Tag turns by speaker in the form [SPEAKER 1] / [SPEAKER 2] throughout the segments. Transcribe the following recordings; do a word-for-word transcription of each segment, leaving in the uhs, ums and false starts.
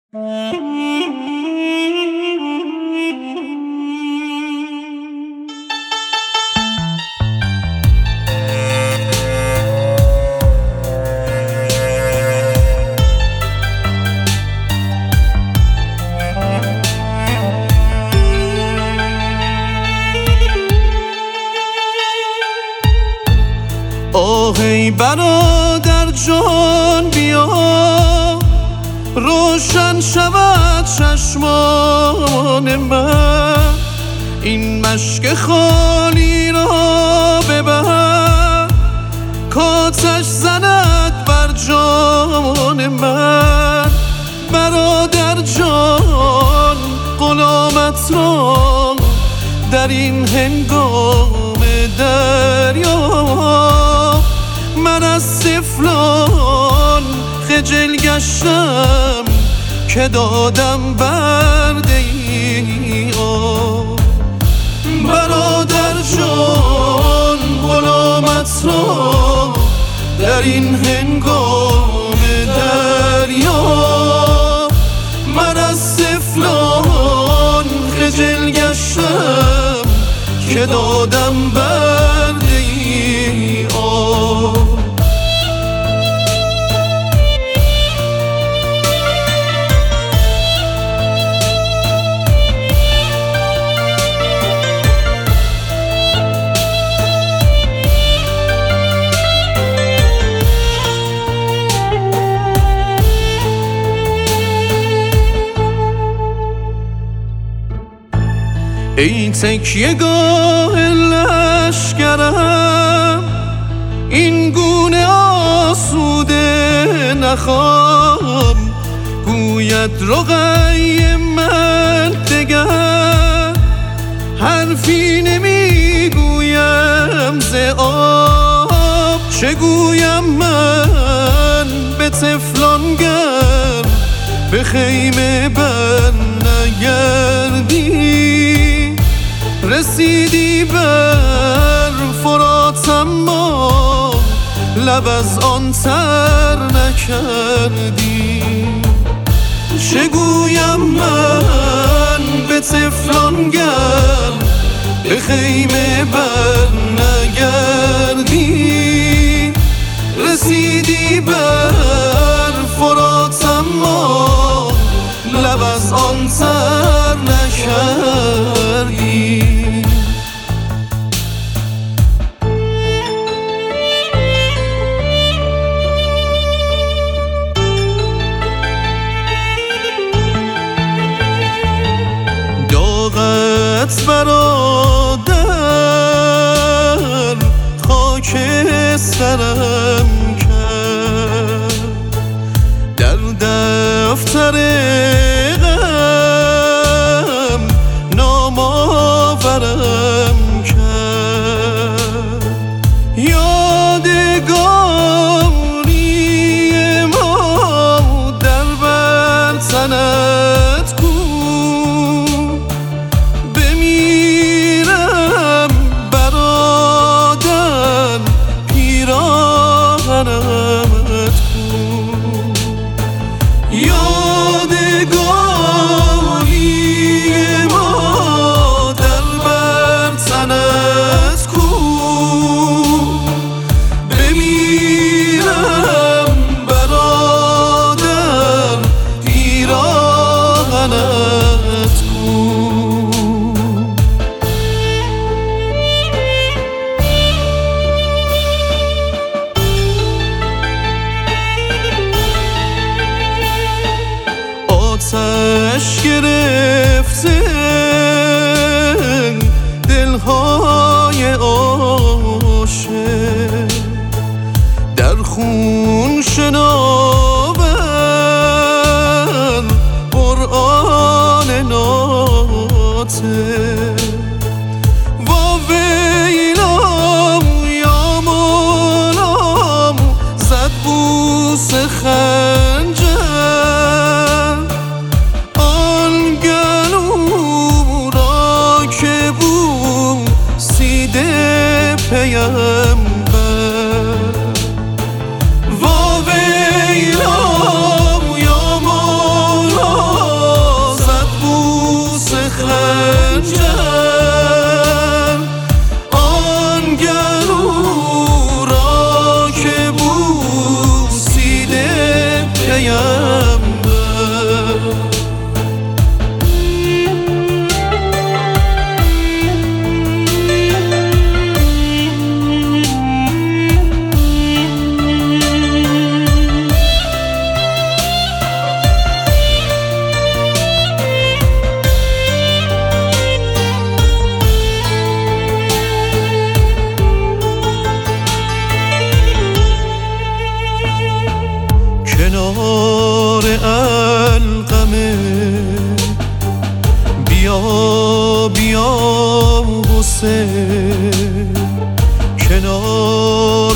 [SPEAKER 1] آه ای برادر جان بیا، روشن شود چشمان من، این مشک خالی را ببر کاتش زند بر جان من. برادر جان غلامت را در این هنگام دریا، من از سفلان خجل گشتم که دادم بر دیار. برادر جان غلامت را در این هنگام دریا، من از سفلان خجل گشتم که دادم بر دیار. ای تکیه گاه لشکرم، این گونه آسوده نخوام، گوید رقیه من دگر حرفی نمی گویم ز آب. چه گویم من به طفلان گر به خیمه بر نگردی، رسیدی بر فرات اما لب از آن تر نکردی. چه گویم من به طفلان گر به خیمه بر نگردی، رسیدی بر فرات اما لب از آن تر نکردی. داغت برادر خاک سرم کرد، در دفتر غم نام آورم کرد. یادگاری ما در بر تنت کو، بمیرم برادر پیراهنت کو. یادگاری ما در بر تنت کو، بمیرم برادر پیراهنت کو. آتش گرفته دلهای عاشق، در خون شناور قرآن ناطق. واویلام یا مولام زد بوس خنجر، آنگه پیمبر کنار القمه بیا بیا حسین، کنار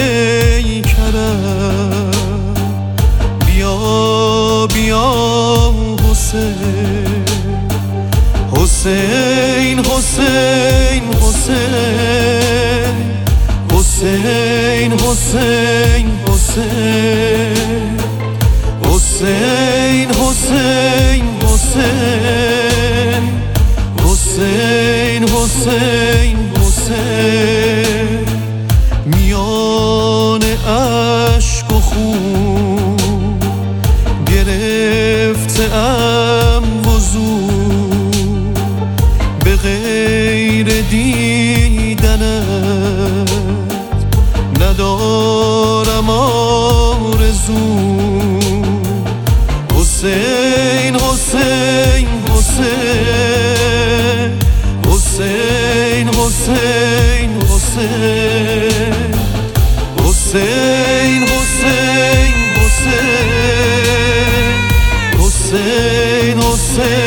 [SPEAKER 1] پیکرم بیا بیا حسین. حسین حسین حسین حسین حسین حسین حسین حسین حسین حسین حسین حسین میان اشک و خون گرفته ام وضو، به غیر دیدنت ندارم آرزو. حسین حسین حسین حسین حسین حسین حسین حسین حسین حسین حسین